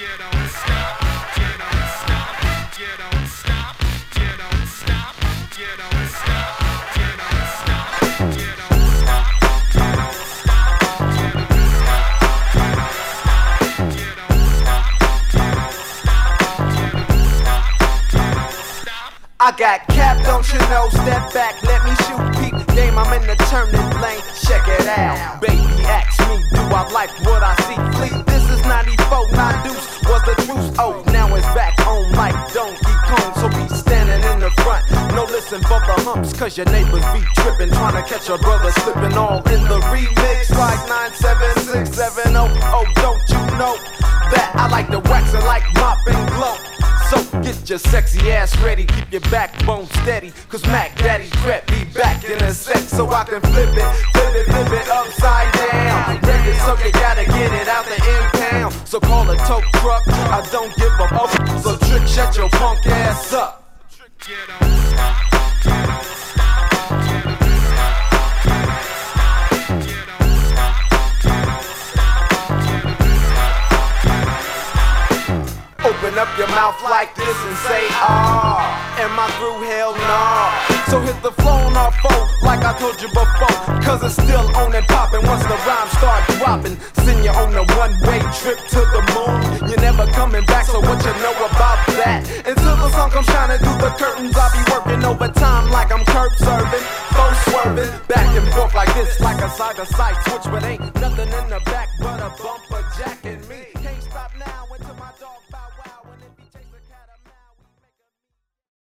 you don't stop, you don't stop, you don't stop, you don't stop, you don't stop, you don't stop, you don't stop, you don't stop, you don't stop, you don't stop, you don't stop, you don't stop, you don't stop. I got cap, don't you know? Step back, let me shoot peep. Game, I'm in the turning lane. Check it out. Baby, ask me, do I like what I see? Fleet, this is 94, not deuce. Was the truth? Oh, now it's back on like Donkey Kong. So be standing in the front. No listen for the humps, cause your neighbors be tripping. Trying to catch a brother slipping all in the remix. Like 97670. Oh, don't you know that I like the wax and like mop and glow? So get your sexy ass ready, keep your backbone steady. Cause Mac Daddy Crep be back in a sec. So I can flip it upside down. Ready, so you gotta get it out the impound. So call a tow truck, I don't give a fuck. So trick, shut your punk ass up. You don't stop, you don't stop, you don't stop, you don't stop, you don't stop, you don't stop, you don't stop. Open up your mouth like this and say ah. Am I through? Hell nah. So hit the flow on our foe like I told you before. Cause it's still on and poppin' once the rhymes start dropping. Send you on a one-way trip to the moon. You're never coming back, so what you know about that? Until the sun comes shining through the curtains, I'll be working overtime like I'm curb serving, phone swerving, back and forth like this, like a side-to-side switch. But ain't nothing in the back but a bone.